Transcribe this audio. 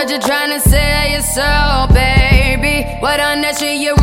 you're trying to sell yourself, baby. What on that shit you